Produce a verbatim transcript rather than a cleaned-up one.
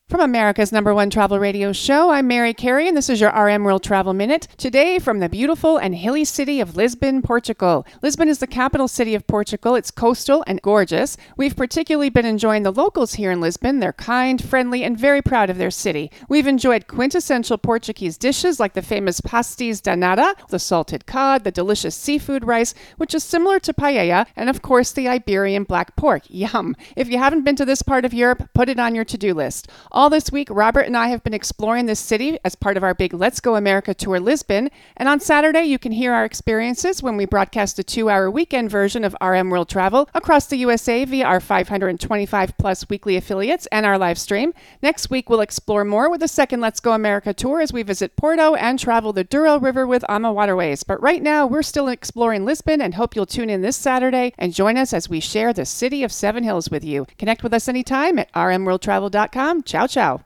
From America's number one travel radio show, I'm Mary Carey, and this is your R M World Travel Minute. Today, from the beautiful and hilly city of Lisbon, Portugal. Lisbon is the capital city of Portugal. It's coastal and gorgeous. We've particularly been enjoying the locals here in Lisbon. They're kind, friendly, and very proud of their city. We've enjoyed quintessential Portuguese dishes like the famous pastéis de nata, the salted cod, the delicious seafood rice, which is similar to paella, and of course the Iberian black pork. Yum! If you haven't been to this part of Europe, put it on your to-do list. All this week, Robert and I have been exploring this city as part of our big Let's Go America Tour Lisbon. And on Saturday, you can hear our experiences when we broadcast a two-hour weekend version of R M World Travel across the U S A via our five hundred twenty-five plus weekly affiliates and our live stream. Next week, we'll explore more with the second Let's Go America Tour as we visit Porto and travel the Douro River with AMA Waterways. But right now, we're still exploring Lisbon and hope you'll tune in this Saturday and join us as we share the city of Seven Hills with you. Connect with us anytime at r m world travel dot com. Ciao, ciao.